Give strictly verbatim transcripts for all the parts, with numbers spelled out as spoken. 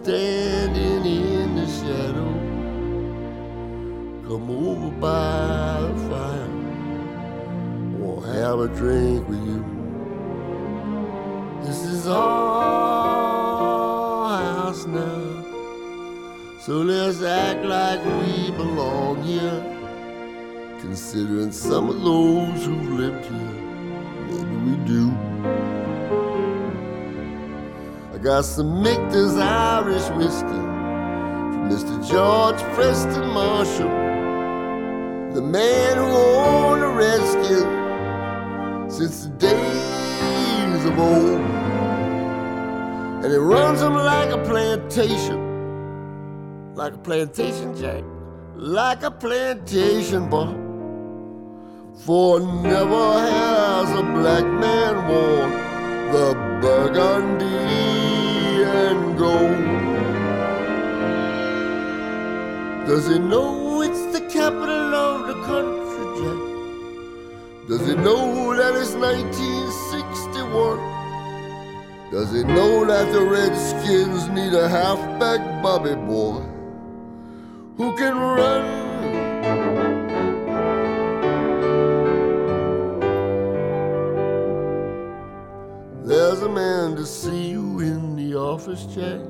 standing in the shadow. Come over by the fire, or have a drink with you. This is our house now, so let's act like we belong here. Considering some of those who've lived here, maybe we do. I got some Michter's Irish whiskey from Mister George Preston Marshall, the man who owned a redskin since the days of old. And it runs them like a plantation, like a plantation, Jack, like a plantation, boy. For never has a black man worn the burgundy and gold. Does he know it's the capital of the country, Jack? Does he know that it's nineteen sixty-one? Does he know that the Redskins need a halfback Bobby boy who can run? There's a man to see you in the office, Jack.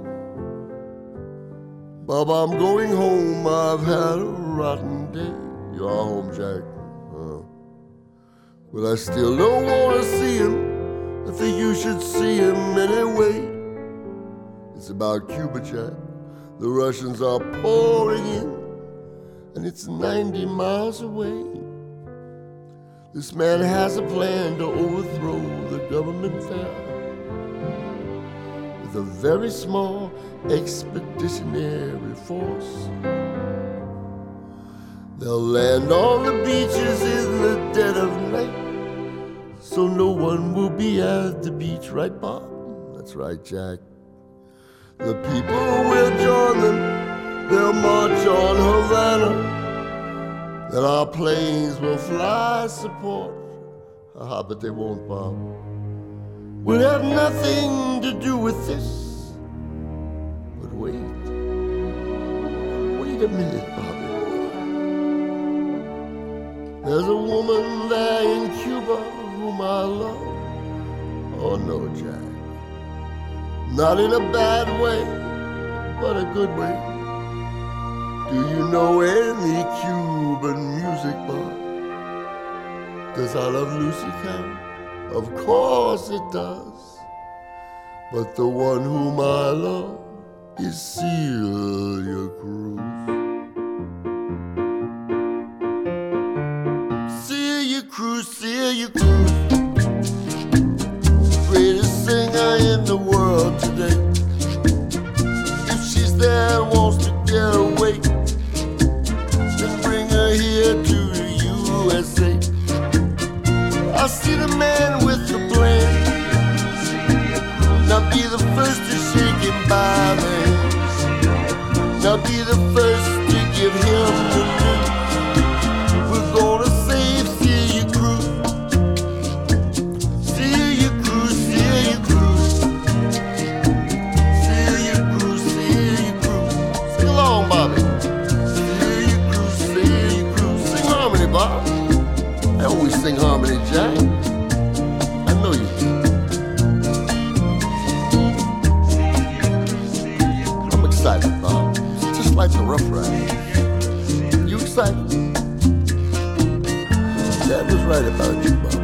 Bob, I'm going home. I've had a rotten day. You are home, Jack. Uh, well, I still don't want to see him. I think you should see him anyway. It's about Cuba, Jack. The Russians are pouring in, and it's ninety miles away. This man has a plan to overthrow the government there with a very small expeditionary force. They'll land on the beaches in the dead of night, so no one will be at the beach, right, Bob? That's right, Jack. The people will join them. They'll march on Havana. Then our planes will fly support. Ah, but they won't, Bob. We'll have nothing to do with this. But wait. Wait a minute, Bobby. There's a woman there in Cuba whom I love. Oh, no, Jack. Not in a bad way, but a good way. Do you know any Cuban music, Bob? Does I Love Lucy count? Of course it does. But the one whom I love is Celia Cruz. Celia Cruz, Celia Cruz, greatest singer in the world today. If she's there and wants to get away, here to the U S A. I see the man with the plan. Now be the first to shake him by the hands. Now be the first to give him the news. We're gonna save Celia Cruz. Celia Cruz, Celia Cruz. Celia Cruz, Celia Cruz. Sing along, Bobby. Bob. I always sing harmony, Jack. I know you do. I'm excited, Bob. It's just like the Rough Riders. You excited? Dad was right about you, Bob.